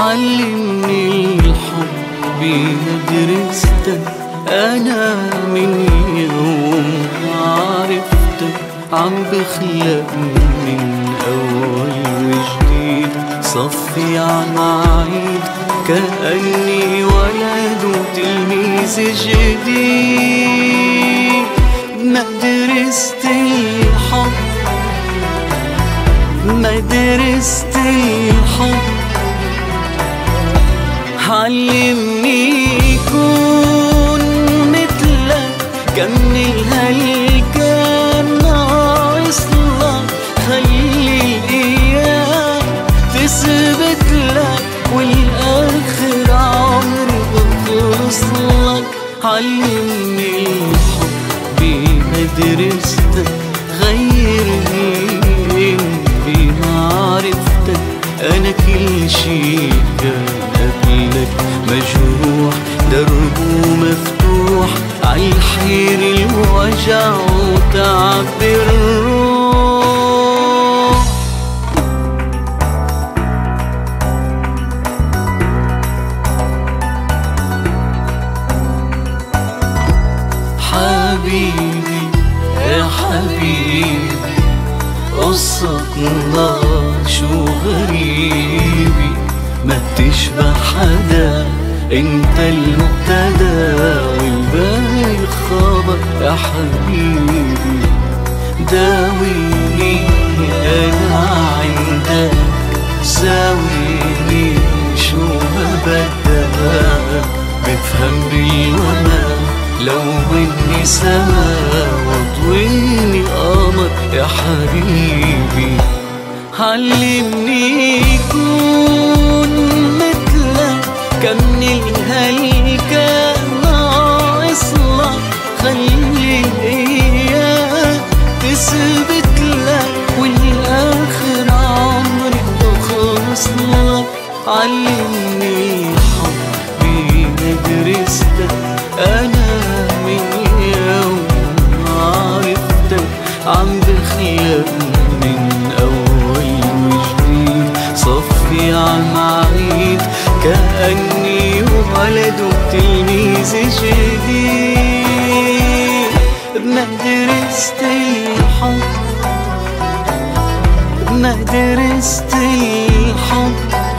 علمني الحب مدرستك، أنا من يوم عرفتك عم بخلق من أول وجديد، صفي عم عيد كأني ولد وتلميذ جديد. مدرسة الحب مدرسة الحب، علمني كون مثلك، كمل هالكان ناقصلك، خلي الأيام تثبت لك، والآخر عمري بخلصلك. علمني الحب بمدرستك، غيرني بمعرفتك، أنا كل شي كان قبلك مجروح، دربه مفتوح عالحير الوجع وتعب الروح. حبيبي يا حبيبي، قصتنا شو غريبي، ما بتشبه حدا، انت المبتدا والباقي الخبر يا حبيبي. داويني انا عندك، ساويني شو ما بدك، بفهم بالوما لو بدي سما، واطويني قمر يا حبيبي. علمني كون مثلك، كمل هالكان ناقصلك، خلي الأيام تثبت لك، والآخر عمري بخلصلك. علمني حبي مدرستك، أنا من يوم عرفتك عم بخلق من أول وجديد، صفي عم عيد كأني ولد وتلميذ جديد. بمدرسة الحب مدرسة الحب،